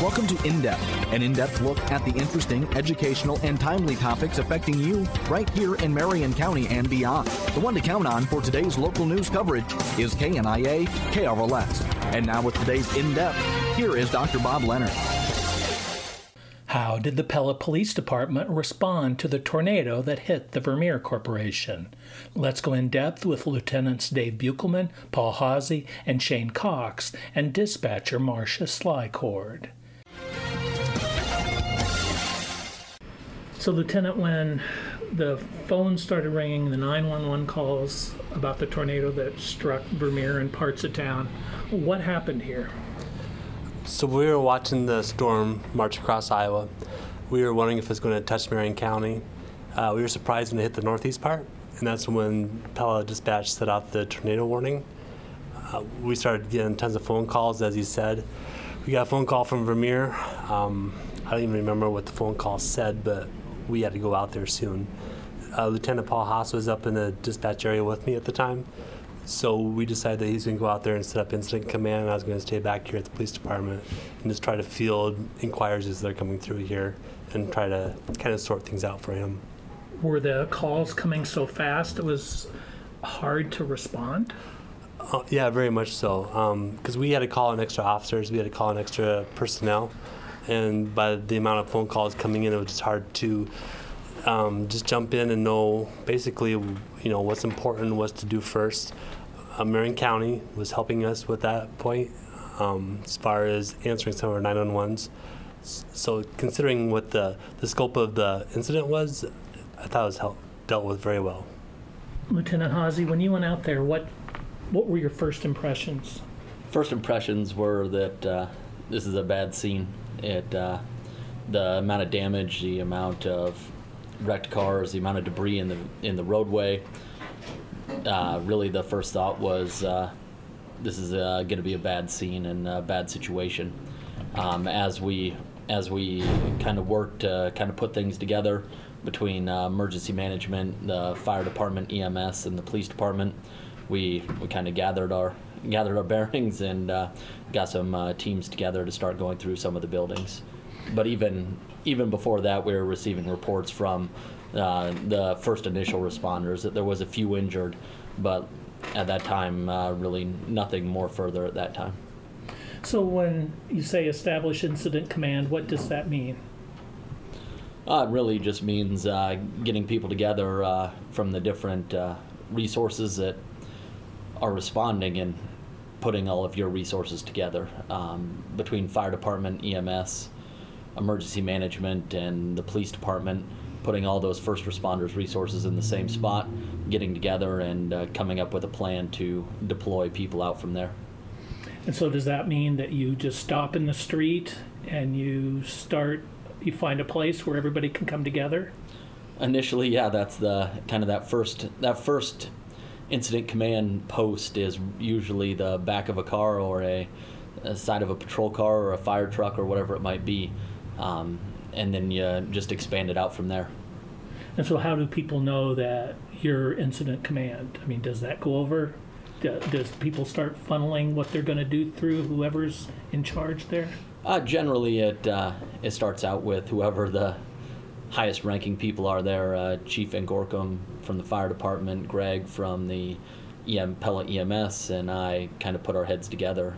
Welcome to In Depth, an in-depth look at the interesting, educational, and timely topics affecting you right here in Marion County and beyond. The one to count on for today's local news coverage is KNIA KRLS. And now with today's In Depth, here is Dr. Bob Leonard. How did the Pella Police Department respond to the tornado that hit the Vermeer Corporation? Let's go in depth with Lieutenants Dave Buchelman, Paul Hawsey, and Shane Cox, and dispatcher Marcia Slycord. So, Lieutenant, when the phone started ringing, the 911 calls about the tornado that struck Vermeer and parts of town, what happened here? So we were watching the storm march across Iowa. We were wondering if it was going to touch Marion County. We were surprised when it hit the northeast part, and that's when Pella Dispatch set out the tornado warning. We started getting tons of phone calls, as you said. We got a phone call from Vermeer. I don't even remember what the phone call said, but we had to go out there soon. Lieutenant Paul Haas was up in the dispatch area with me at the time. So we decided that he's going to go out there and set up incident command, and I was going to stay back here at the police department and just try to field inquiries as they're coming through here and try to kind of sort things out for him. Were the calls coming so fast it was hard to respond? Yeah, very much so. Because we had to call in extra officers, we had to call in extra personnel, and by the amount of phone calls coming in, it was just hard to just jump in and know basically, what's important, what's to do first. Marion County was helping us with that point as far as answering some of our 911s. So considering what the scope of the incident was, I thought it was dealt with very well. Lieutenant Hawsey, when you went out there, what were your first impressions? First impressions were that this is a bad scene. The amount of damage, the amount of wrecked cars, the amount of debris in the roadway. Really, the first thought was this is going to be a bad scene and a bad situation. As we kind of worked to kind of put things together between emergency management, the fire department, EMS, and the police department, we kind of gathered our bearings and got some teams together to start going through some of the buildings. But even before that, we were receiving reports from the first initial responders that there was a few injured, but at that time, really nothing more further at that time. So when you say establish incident command, what does that mean? It really just means getting people together from the different resources that are responding and putting all of your resources together between fire department, EMS, emergency management, and the police department, putting all those first responders' resources in the same spot, getting together and coming up with a plan to deploy people out from there. And so does that mean that you just stop in the street and you find a place where everybody can come together? Initially, yeah, that's the kind of that first incident command post is usually the back of a car or a side of a patrol car or a fire truck or whatever it might be. And then you just expand it out from there. And so how do people know that you're incident command? I mean, does that go over? Does people start funneling what they're going to do through whoever's in charge there? Generally, it starts out with whoever the highest ranking people are there. Chief Van Gorkum from the fire department, Greg from the Pella EMS, and I kind of put our heads together.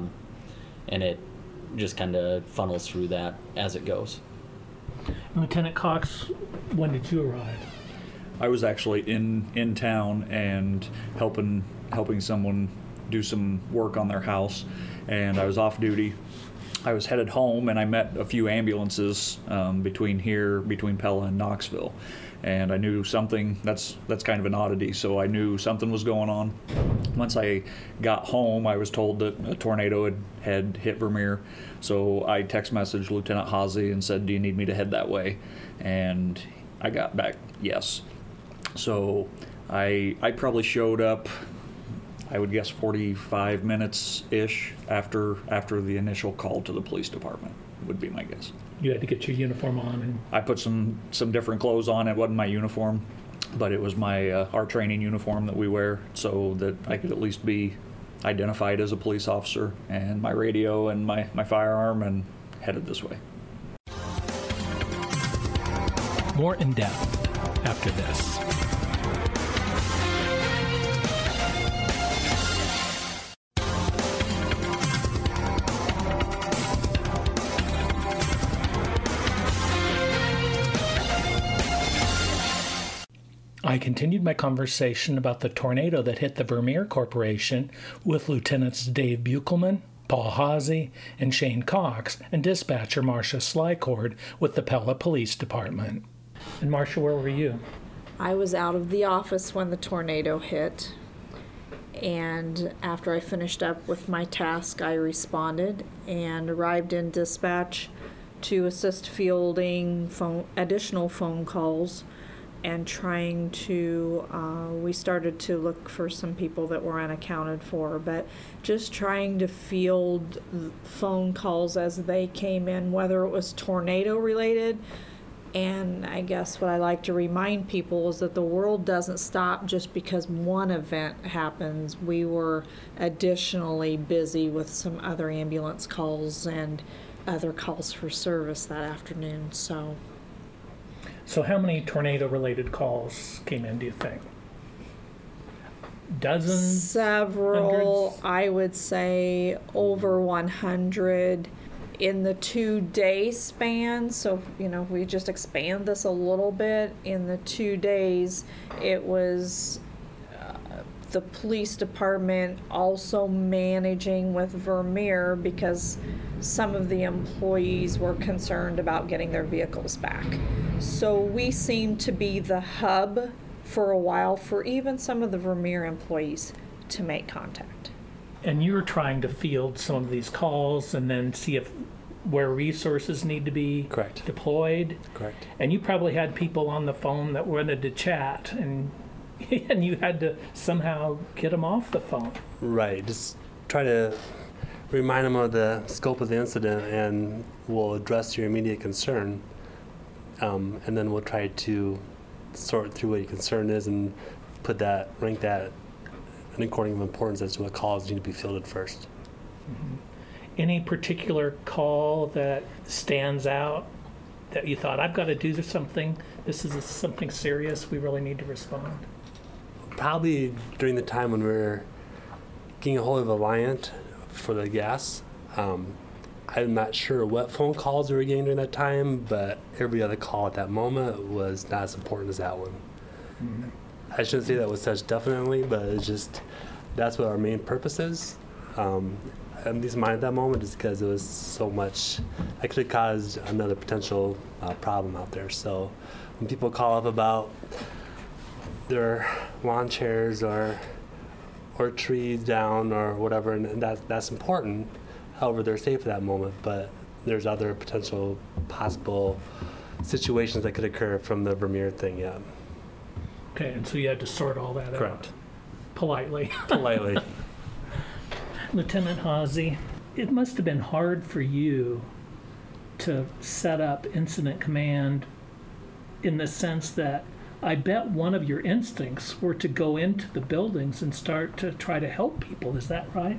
And it just kind of funnels through that as it goes. Lieutenant Cox, when did you arrive? I was actually in town and helping someone do some work on their house, and I was off duty. I was headed home, and I met a few ambulances between Pella and Knoxville, and I knew something. That's kind of an oddity, so I knew something was going on. Once I got home, I was told that a tornado had hit Vermeer, so I text messaged Lieutenant Hawsey and said, "Do you need me to head that way?" And I got back, yes. So I probably showed up, I would guess 45 minutes-ish after the initial call to the police department, would be my guess. You had to get your uniform on. And I put some different clothes on. It wasn't my uniform, but it was our training uniform that we wear so that I could at least be identified as a police officer, and my radio and my firearm, and headed this way. More in depth after this. I continued my conversation about the tornado that hit the Vermeer Corporation with Lieutenants Dave Buchelman, Paul Haase, and Shane Cox, and dispatcher Marcia Slycord with the Pella Police Department. And Marcia, where were you? I was out of the office when the tornado hit, and after I finished up with my task, I responded and arrived in dispatch to assist fielding additional phone calls and trying to, we started to look for some people that were unaccounted for, but just trying to field phone calls as they came in, whether it was tornado related. And I guess what I like to remind people is that the world doesn't stop just because one event happens. We were additionally busy with some other ambulance calls and other calls for service that afternoon, so. So how many tornado-related calls came in, do you think? Dozens? Several, Hundreds? I would say over 100 in the 2-day span. So, if we just expand this a little bit, in the 2 days, it was the police department also managing with Vermeer because some of the employees were concerned about getting their vehicles back. So we seemed to be the hub for a while for even some of the Vermeer employees to make contact. And you were trying to field some of these calls and then see where resources need to be Correct. deployed. Correct. And you probably had people on the phone that wanted to chat, and you had to somehow get them off the phone. Right. Just try to remind them of the scope of the incident, and we'll address your immediate concern. And then we'll try to sort through what your concern is and rank that in according of importance as to what calls need to be fielded first. Mm-hmm. Any particular call that stands out that you thought, I've got to do something, this is something serious, we really need to respond? Probably during the time when we were getting a hold of Alliant for the gas. I'm not sure what phone calls we were getting during that time, but every other call at that moment was not as important as that one. Mm-hmm. I shouldn't say that with such definitely, but it's just, that's what our main purpose is. At least mine at that moment is because it was so much, I could have caused another potential problem out there. So when people call up about their lawn chairs or trees down or whatever, and that's important. However, they're safe at that moment, but there's other potential possible situations that could occur from the Vermeer thing, yeah. Okay, and so you had to sort all that Correct. out politely. Politely. Lieutenant Haase, it must have been hard for you to set up incident command in the sense that I bet one of your instincts were to go into the buildings and start to try to help people. Is that right?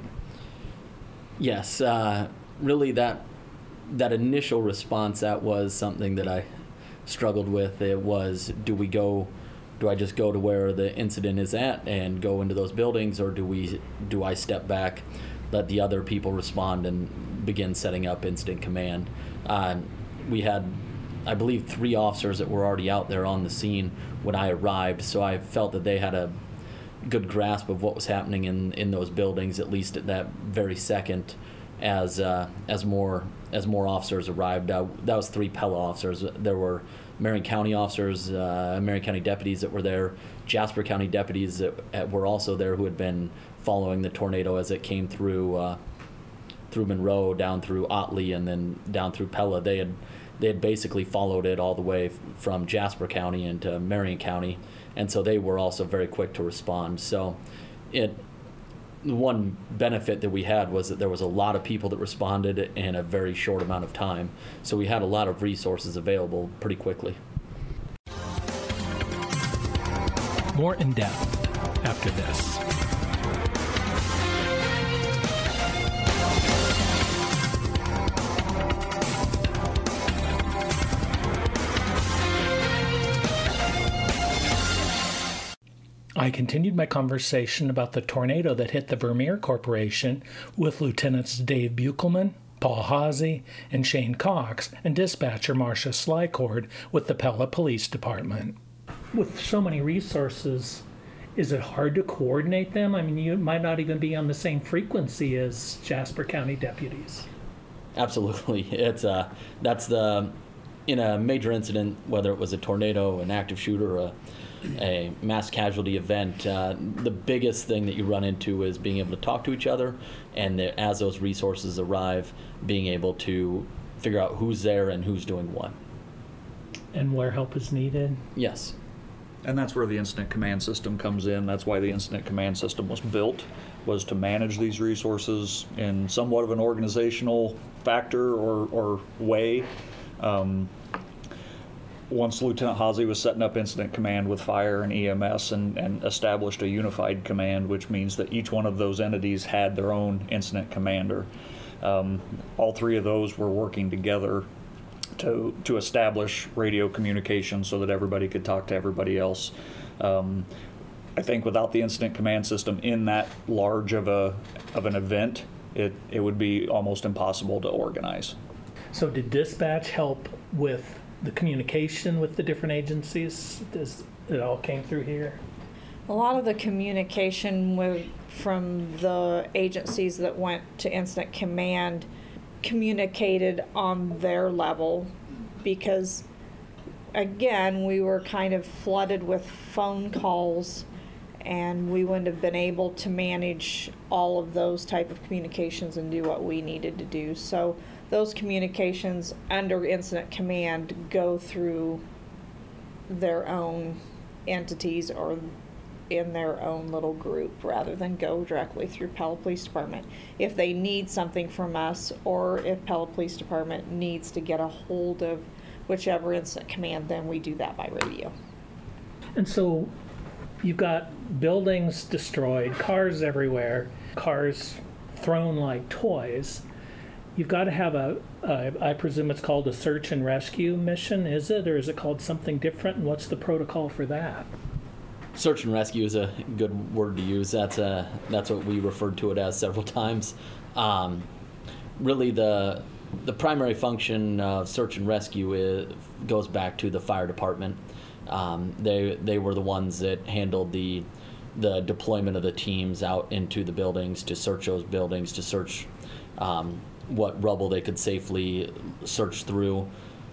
Yes, really that initial response, that was something that I struggled with. It was, do I just go to where the incident is at and go into those buildings, or do I step back, let the other people respond and begin setting up incident command? We had, I believe, 3 officers that were already out there on the scene when I arrived, so I felt that they had a good grasp of what was happening in those buildings, at least at that very second, as more officers arrived. That was 3 Pella officers. There were Marion County officers, Marion County deputies that were there, Jasper County deputies that were also there who had been following the tornado as it came through Monroe, down through Otley, and then down through Pella. They had basically followed it all the way from Jasper County into Marion County, and so they were also very quick to respond. So the one benefit that we had was that there was a lot of people that responded in a very short amount of time, so we had a lot of resources available pretty quickly. More in depth after this. I continued my conversation about the tornado that hit the Vermeer Corporation with Lieutenants Dave Buchelman, Paul Haase, and Shane Cox, and dispatcher Marcia Slycord with the Pella Police Department. With so many resources, is it hard to coordinate them? I mean, you might not even be on the same frequency as Jasper County deputies. Absolutely. In a major incident, whether it was a tornado, an active shooter, a mass casualty event, the biggest thing that you run into is being able to talk to each other, and as those resources arrive, being able to figure out who's there and who's doing what. And where help is needed? Yes. And that's where the incident command system comes in. That's why the incident command system was built, was to manage these resources in somewhat of an organizational factor or way. Once Lieutenant Haase was setting up incident command with fire and EMS and established a unified command, which means that each one of those entities had their own incident commander. All three of those were working together to establish radio communication so that everybody could talk to everybody else. I think without the incident command system in that large of an event, it would be almost impossible to organize. So did dispatch help with the communication with the different agencies? It all came through here? A lot of the communication from the agencies that went to incident command communicated on their level, because again, we were kind of flooded with phone calls, and we wouldn't have been able to manage all of those type of communications and do what we needed to do. So those communications under incident command go through their own entities or in their own little group rather than go directly through Pella Police Department. If they need something from us, or if Pella Police Department needs to get a hold of whichever incident command, then we do that by radio. And so you've got buildings destroyed, cars everywhere, cars thrown like toys. You've got to have I presume it's called a search and rescue mission, is it? Or is it called something different? And what's the protocol for that? Search and rescue is a good word to use. That's what we referred to it as several times. Really, the primary function of search and rescue goes back to the fire department. They were the ones that handled the deployment of the teams out into the buildings to search those buildings, to search what rubble they could safely search through.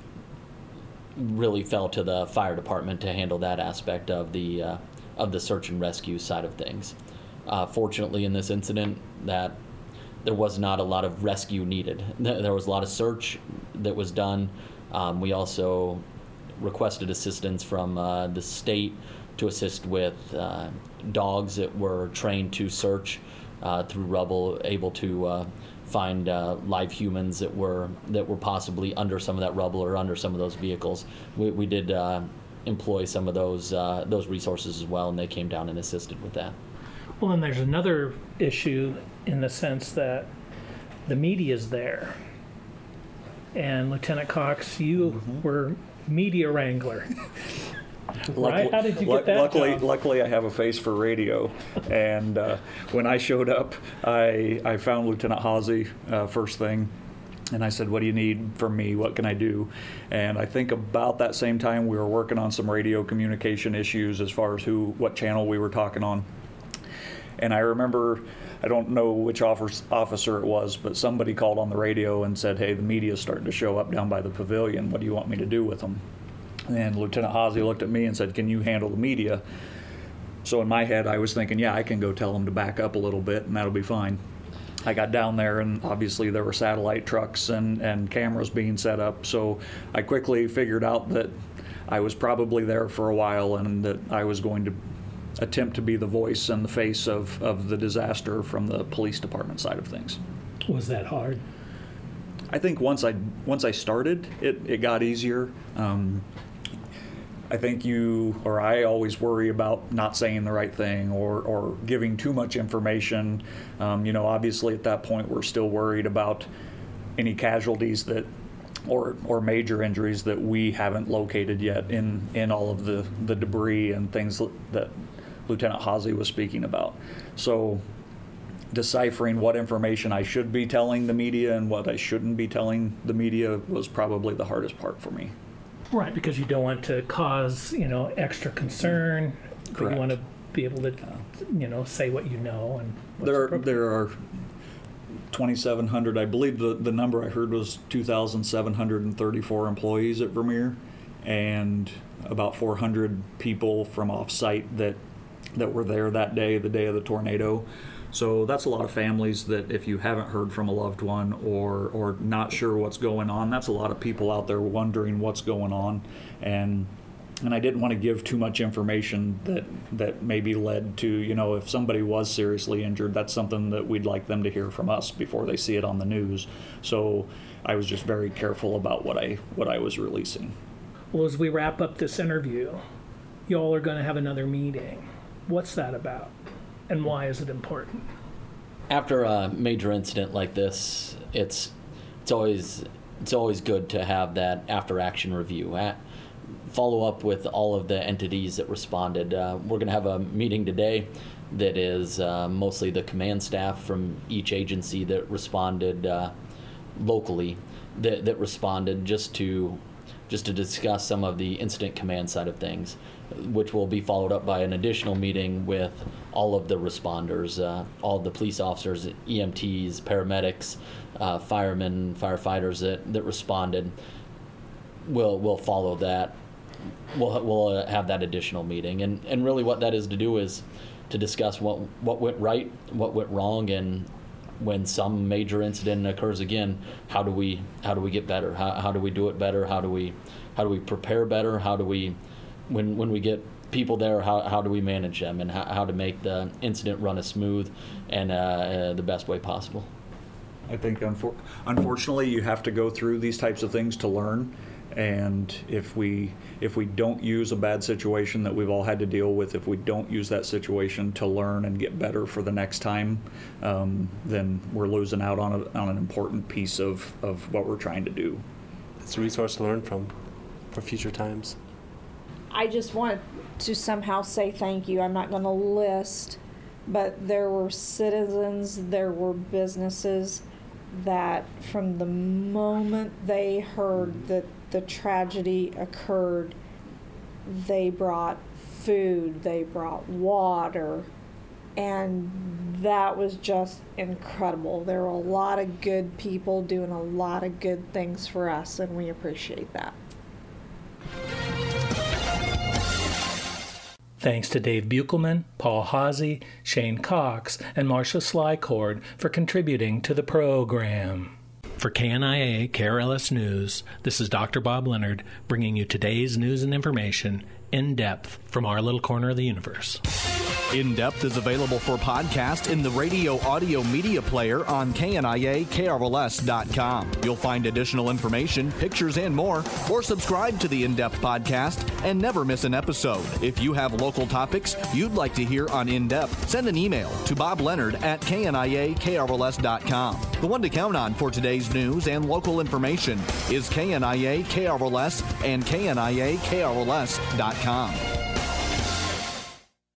Really fell to the fire department to handle that aspect of the search and rescue side of things. Fortunately, in this incident, that there was not a lot of rescue needed. There was a lot of search that was done. We also requested assistance from the state to assist with dogs that were trained to search through rubble, able to find live humans that were possibly under some of that rubble or under some of those vehicles. We did employ some of those resources as well, and they came down and assisted with that. Well, and there's another issue in the sense that the media's there. And Lieutenant Cox, you were media wrangler. Right? How did you get that job? Luckily, I have a face for radio, and when I showed up, I found Lieutenant Haase first thing, and I said, "What do you need from me? What can I do?" And I think about that same time we were working on some radio communication issues as far as what channel we were talking on. And I remember, I don't know which officer it was, but somebody called on the radio and said, "Hey, the media's starting to show up down by the pavilion. What do you want me to do with them?" And Lieutenant Haase looked at me and said, "Can you handle the media?" So in my head, I was thinking, yeah, I can go tell them to back up a little bit, and that'll be fine. I got down there, and obviously there were satellite trucks and cameras being set up, so I quickly figured out that I was probably there for a while and that I was going to attempt to be the voice and the face of the disaster from the police department side of things. Was that hard? I think once I started, it got easier. I think I always worry about not saying the right thing or giving too much information. Obviously at that point we're still worried about any casualties or major injuries that we haven't located yet in all of the debris and things that Lieutenant Haase was speaking about. So deciphering what information I should be telling the media and what I shouldn't be telling the media was probably the hardest part for me. Right, because you don't want to cause, extra concern. Correct. You want to be able to, say what you know and what's appropriate. There are 2,700, I believe the number I heard was 2,734 employees at Vermeer, and about 400 people from off-site that were there that day, the day of the tornado. So that's a lot of families that if you haven't heard from a loved one or not sure what's going on, that's a lot of people out there wondering what's going on. And I didn't want to give too much information that maybe led to, if somebody was seriously injured, that's something that we'd like them to hear from us before they see it on the news. So I was just very careful about what I was releasing. Well, as we wrap up this interview, y'all are going to have another meeting. What's that about? And why is it important? After a major incident like this, it's always good to have that after-action review. Follow up with all of the entities that responded. We're going to have a meeting today that is mostly the command staff from each agency that responded locally, that responded just to discuss some of the incident command side of things, which will be followed up by an additional meeting with all of the responders, all the police officers, EMTs, paramedics, firemen, firefighters that responded. We'll follow that. We'll have that additional meeting, and really what that is to do is to discuss what went right, what went wrong, and when some major incident occurs again, how do we get better? How do we do it better? How do we prepare better? How do we, when we get people there, how do we manage them, and how to make the incident run as smooth and the best way possible? I think unfortunately you have to go through these types of things to learn. And if we don't use a bad situation that we've all had to deal with, if we don't use that situation to learn and get better for the next time, then we're losing out on an important piece of what we're trying to do. It's a resource to learn from for future times. I just want to somehow say thank you. I'm not going to list, but there were citizens, there were businesses that from the moment they heard that the tragedy occurred, they brought food, they brought water, and that was just incredible. There were a lot of good people doing a lot of good things for us, and we appreciate that. Thanks to Dave Buchelman, Paul Haase, Shane Cox, and Marcia Slycord for contributing to the program. For KNIA KRLS News, this is Dr. Bob Leonard bringing you today's news and information in depth from our little corner of the universe. In Depth is available for podcast in the radio audio media player on KNIA-KRLS.com. You'll find additional information, pictures, and more, or subscribe to the In Depth podcast and never miss an episode. If you have local topics you'd like to hear on In Depth, send an email to bobleonard@KNIA-KRLS.com. The one to count on for today's news and local information is KNIA-KRLS and KNIA-KRLS.com.